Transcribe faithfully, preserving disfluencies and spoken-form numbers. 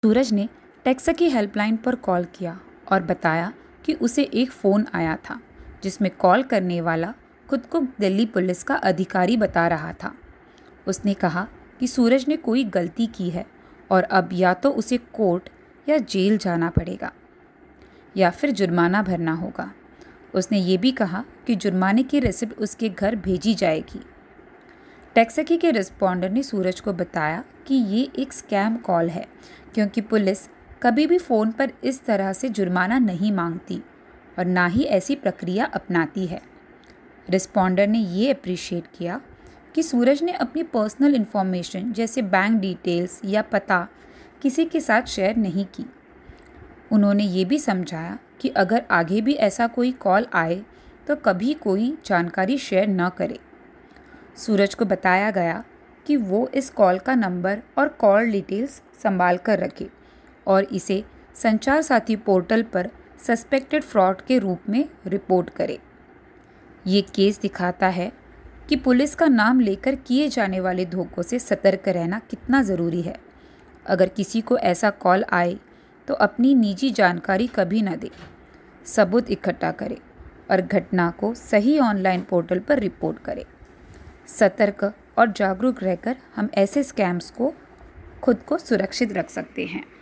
सूरज ने taxi helpline पर call किया और बताया कि उसे एक फ़ोन आया था जिसमें कॉल करने वाला खुद को दिल्ली पुलिस का अधिकारी बता रहा था। उसने कहा कि सूरज ने कोई गलती की है और अब या तो उसे कोर्ट या जेल जाना पड़ेगा या फिर जुर्माना भरना होगा। उसने ये भी कहा कि जुर्माने की रिसिप्ट उसके घर भेजी जाएगी। टैक्सी के रिस्पॉन्डर ने सूरज को बताया कि ये एक स्कैम कॉल है क्योंकि पुलिस कभी भी फ़ोन पर इस तरह से जुर्माना नहीं मांगती और ना ही ऐसी प्रक्रिया अपनाती है। रिस्पॉन्डर ने ये अप्रिशिएट किया कि सूरज ने अपनी पर्सनल इन्फॉर्मेशन जैसे बैंक डिटेल्स या पता किसी के साथ शेयर नहीं की। उन्होंने ये भी समझाया कि अगर आगे भी ऐसा कोई कॉल आए तो कभी कोई जानकारी शेयर न करे। सूरज को बताया गया कि वो इस कॉल का नंबर और कॉल डिटेल्स संभाल कर रखे और इसे संचार साथी पोर्टल पर सस्पेक्टेड फ्रॉड के रूप में रिपोर्ट करे। ये केस दिखाता है कि पुलिस का नाम लेकर किए जाने वाले धोखों से सतर्क रहना कितना ज़रूरी है। अगर किसी को ऐसा कॉल आए तो अपनी निजी जानकारी कभी न दे, सबूत इकट्ठा करे और घटना को सही ऑनलाइन पोर्टल पर रिपोर्ट करे। सतर्क और जागरूक रहकर हम ऐसे स्कैम्स को खुद को सुरक्षित रख सकते हैं।